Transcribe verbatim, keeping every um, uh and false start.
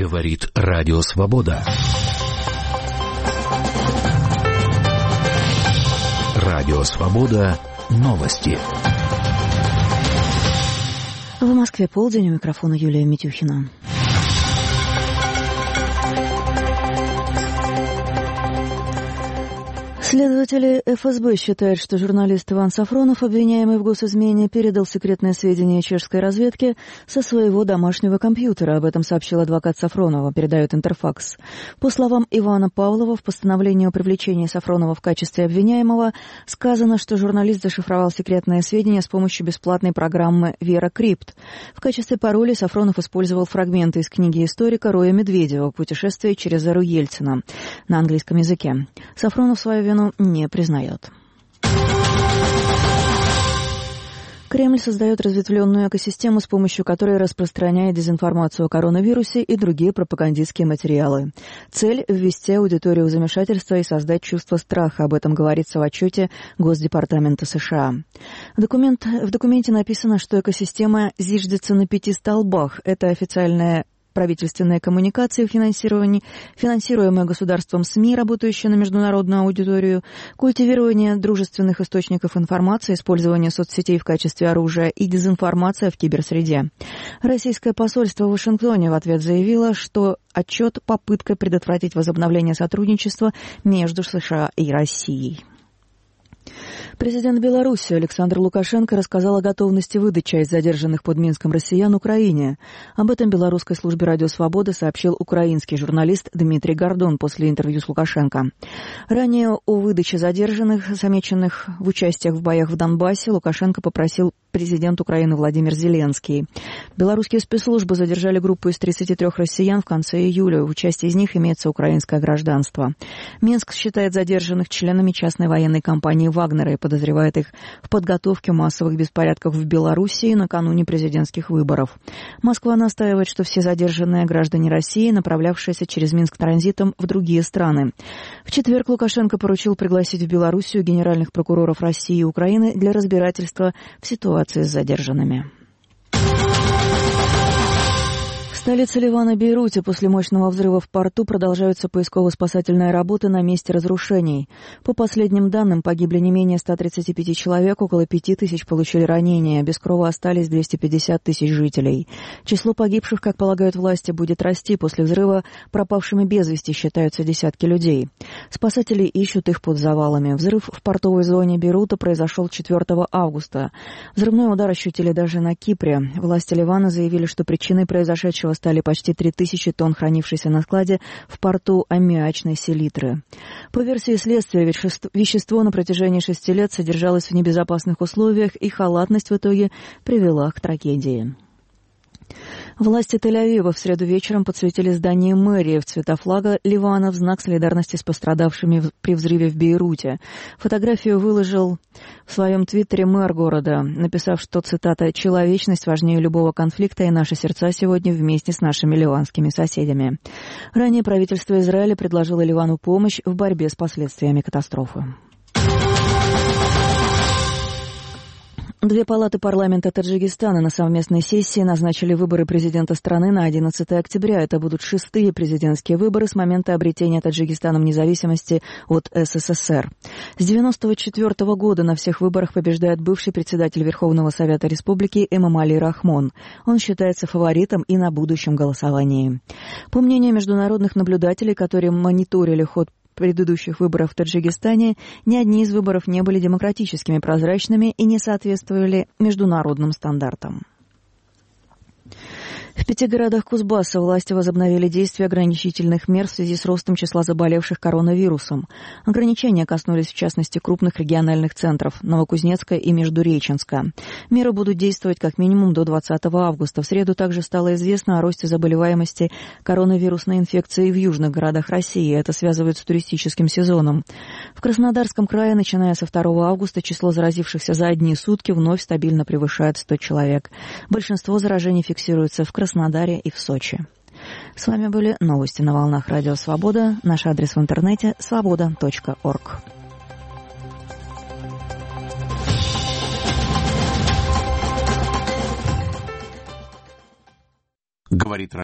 Говорит Радио Свобода. Радио Свобода. Новости. В Москве полдень, у микрофона Юлия Митюхина. Следователи эф эс бэ считают, что журналист Иван Сафронов, обвиняемый в госизмене, передал секретные сведения чешской разведки со своего домашнего компьютера. Об этом сообщил адвокат Сафронова, передает Интерфакс. По словам Ивана Павлова, в постановлении о привлечении Сафронова в качестве обвиняемого сказано, что журналист зашифровал секретные сведения с помощью бесплатной программы VeraCrypt. В качестве пароля Сафронов использовал фрагменты из книги историка Роя Медведева «Путешествие через эру Ельцина» на английском языке. Сафронов свою вину не признает. Кремль создает разветвленную экосистему, с помощью которой распространяет дезинформацию о коронавирусе и другие пропагандистские материалы. Цель – ввести аудиторию в замешательство и создать чувство страха. Об этом говорится в отчете Госдепартамента США. Документ, в документе написано, что экосистема зиждется на пяти столбах. Это официальная правительственные коммуникации, финансируемые государством СМИ, работающие на международную аудиторию, культивирование дружественных источников информации, использование соцсетей в качестве оружия и дезинформация в киберсреде. Российское посольство в Вашингтоне в ответ заявило, что отчет – попытка предотвратить возобновление сотрудничества между США и Россией. Президент Беларуси Александр Лукашенко рассказал о готовности выдать часть задержанных под Минском россиян Украине. Об этом белорусской службе «Радио Свобода» сообщил украинский журналист Дмитрий Гордон после интервью с Лукашенко. Ранее о выдаче задержанных, замеченных в участиях в боях в Донбассе, Лукашенко попросил президент Украины Владимир Зеленский. Белорусские спецслужбы задержали группу из тридцати трёх россиян в конце июля. В части из них имеется украинское гражданство. Минск считает задержанных членами частной военной компании «Вагнера» и подозревает их в подготовке массовых беспорядков в Белоруссии накануне президентских выборов. Москва настаивает, что все задержанные граждане России, направлявшиеся через Минск транзитом в другие страны. В четверг Лукашенко поручил пригласить в Белоруссию генеральных прокуроров России и Украины для разбирательства в ситуации с задержанными. В столице Ливана, Бейруте, после мощного взрыва в порту продолжаются поисково-спасательные работы на месте разрушений. По последним данным, погибли не менее ста тридцати пяти человек, около пяти тысяч получили ранения, без крова остались двести пятьдесят тысяч жителей. Число погибших, как полагают власти, будет расти. После взрыва пропавшими без вести считаются десятки людей. Спасатели ищут их под завалами. Взрыв в портовой зоне Бейрута произошел четвёртого августа. Взрывной удар ощутили даже на Кипре. Власти Ливана заявили, что причиной произошедшего стали почти три тысячи тонн хранившейся на складе в порту аммиачной селитры. По версии следствия, вещество на протяжении шести лет содержалось в небезопасных условиях, и халатность в итоге привела к трагедии. Власти Тель-Авива в среду вечером подсветили здание мэрии в цвета флага Ливана в знак солидарности с пострадавшими при взрыве в Бейруте. Фотографию выложил в своем твиттере мэр города, написав, что, цитата, «человечность важнее любого конфликта, и наши сердца сегодня вместе с нашими ливанскими соседями». Ранее правительство Израиля предложило Ливану помощь в борьбе с последствиями катастрофы. Две палаты парламента Таджикистана на совместной сессии назначили выборы президента страны на одиннадцатое октября. Это будут шестые президентские выборы с момента обретения Таджикистаном независимости от эс эс эс эр. С девяносто четвёртого года на всех выборах побеждает бывший председатель Верховного Совета Республики Эмомали Рахмон. Он считается фаворитом и на будущем голосовании. По мнению международных наблюдателей, которые мониторили ход предыдущих выборов в Таджикистане, ни одни из выборов не были демократическими, прозрачными и не соответствовали международным стандартам. В пяти городах Кузбасса власти возобновили действие ограничительных мер в связи с ростом числа заболевших коронавирусом. Ограничения коснулись, в частности, крупных региональных центров – Новокузнецка и Междуреченска. Меры будут действовать как минимум до двадцатого августа. В среду также стало известно о росте заболеваемости коронавирусной инфекцией в южных городах России. Это связывают с туристическим сезоном. В Краснодарском крае, начиная со второго августа, число заразившихся за одни сутки вновь стабильно превышает сто человек. Большинство заражений фиксируется в Краснодаре и в Сочи. С вами были новости на волнах Радио Свобода. Наш адрес в интернете – свобода точка орг. Говорит